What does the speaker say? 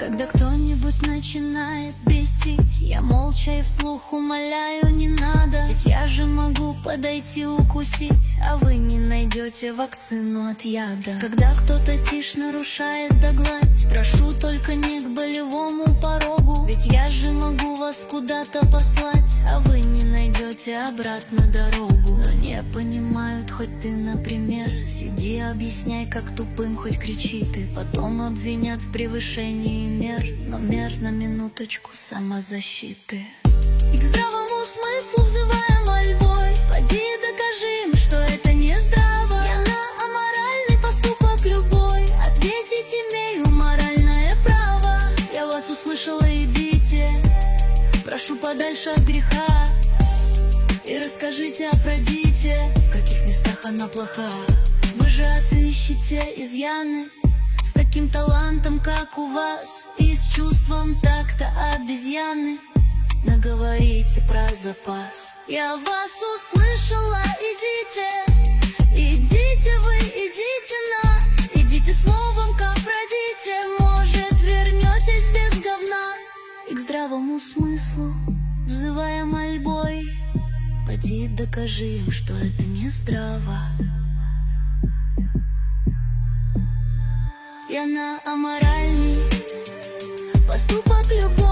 Когда кто-нибудь начинает бесить, я молча и вслух умоляю, не надо. Ведь я же могу подойти укусить, а вы не найдете вакцину от яда. Когда кто-то тишь нарушает догладь, прошу только не к болевому порогу. Ведь я же могу вас куда-то послать, а вы не найдете обратно дорогу. Но не понимают, хоть ты, например, сиди, объясняй, как тупым, хоть кричи ты. Потом обвинят в превышении мер, но мер на минуточку самозащиты. И к здравому смыслу взывая мольбой, поди докажи им, что это не здраво. Я на аморальный поступок любой ответить имею моральное право. Я вас услышала, идите, прошу подальше от греха. И расскажите Афродите, в каких местах она плоха. Вы же отыщите изъяны с таким талантом, как у вас, и с чувством так-то обезьяны. Наговорите про запас. Я вас услышала, идите, идите вы, идите на, идите словом к Афродите, может вернетесь без говна. И к здравому смыслу взывая мольбой, поди докажи им, что это не здраво. Я на аморальный поступок любой